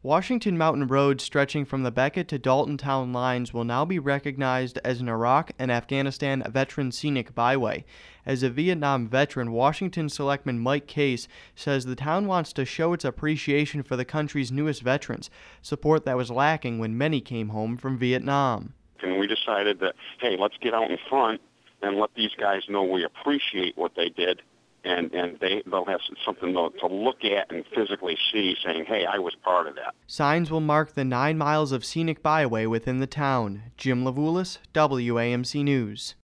Washington Mountain Road stretching from the Beckett to Dalton Town lines will now be recognized as an Iraq and Afghanistan Veteran Scenic Byway. As a Vietnam veteran, Washington Selectman Mike Case says the town wants to show its appreciation for the country's newest veterans, support that was lacking when many came home from Vietnam. And we decided that, hey, let's get out in front and let these guys know we appreciate what they did. And they'll have something to look at and physically see, saying, hey, I was part of that. Signs will mark the 9 miles of scenic byway within the town. Jim Levulis, WAMC News.